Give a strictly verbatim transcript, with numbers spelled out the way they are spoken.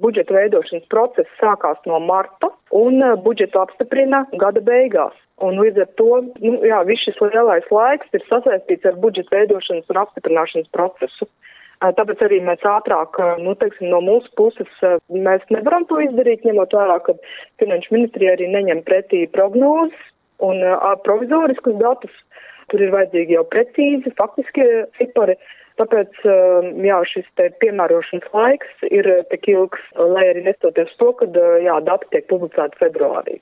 budžeta veidošanas process sākās no marta un budžetu apstiprina gada beigās. Un līdz ar to, nu, jā, viss šis lielais laiks ir sasaistīts ar budžeta veidošanas un apstiprināšanas procesu. Tāpēc arī mēs ātrāk, nu, teiksim, no mūsu puses mēs nevaram to izdarīt, ņemot vērā, ka Finanšu ministrija arī neņem pretī prognozes un provizoriskus datus. Tur ir vajadzīgi jau precīzi, faktiskie cipari. Tāpēc, jā, šis te piemērošanas laiks ir tik ilgs, lai arī nestoties to, kad, jā, dati tiek publicēti februārī.